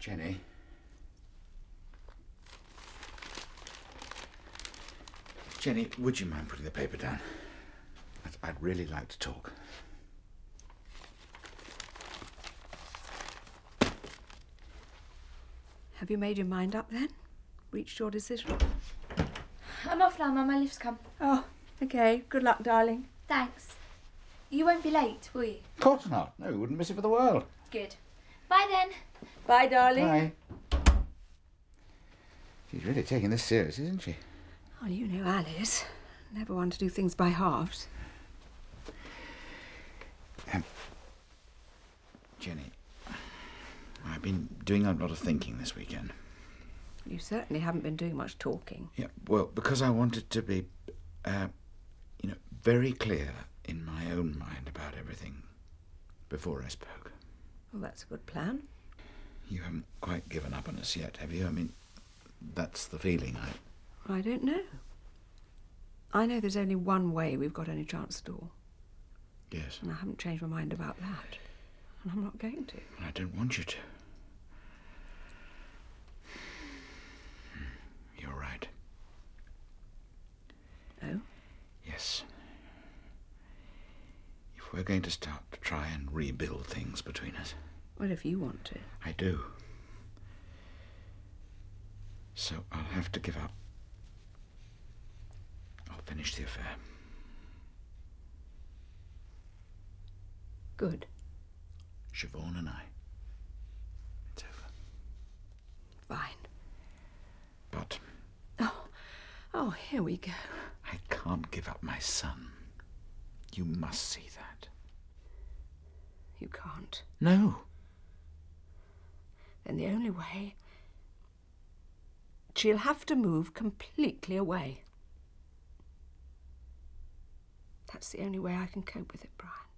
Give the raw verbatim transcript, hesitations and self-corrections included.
Jenny? Jenny, would you mind putting the paper down? I'd, I'd really like to talk. Have you made your mind up then? Reached your decision? I'm off now, Mum. My lift's come. Oh, OK. Good luck, darling. Thanks. You won't be late, will you? Of course not. No, we wouldn't miss it for the world. Good. Bye then. Bye, darling. Bye. She's really taking this serious, isn't she? Oh, you know Alice. Never one to do things by halves. Um, Jenny, I've been doing a lot of thinking this weekend. You certainly haven't been doing much talking. Yeah, well, because I wanted to be, uh, you know, very clear in my own mind about everything before I spoke. Well, that's a good plan. You haven't quite given up on us yet, have you? I mean, that's the feeling I... I don't know. I know there's only one way we've got any chance at all. Yes. And I haven't changed my mind about that. And I'm not going to. I don't want you to. You're right. Oh? Yes. If we're going to start to try and rebuild things between us. Well, if you want to. I do. So I'll have to give up. I'll finish the affair. Good. Siobhan and I. It's over. Fine. But Oh, oh, here we go. I can't give up my son. You must see that. You can't. No. Then the only way... She'll have to move completely away. That's the only way I can cope with it, Brian.